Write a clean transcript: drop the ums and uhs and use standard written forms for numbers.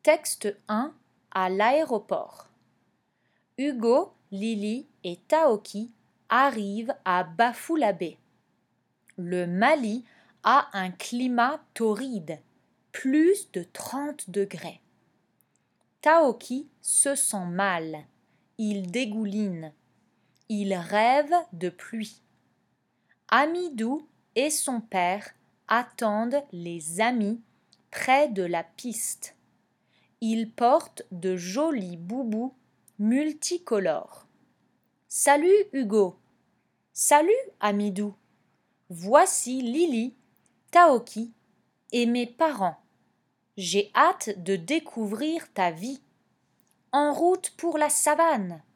Texte 1 à l'aéroport. Hugo, Lily et Taoki arrivent à Bafulabe. Le Mali a un climat torride, plus de 30 degrés. Taoki se sent mal, il dégouline, il rêve de pluie. Amidou et son père attendent les amis près de la piste. Ils portent de jolis boubous multicolores. Salut Hugo. Salut Amidou. Voici Lily, Taoki et mes parents. J'ai hâte de découvrir ta vie. En route pour la savane.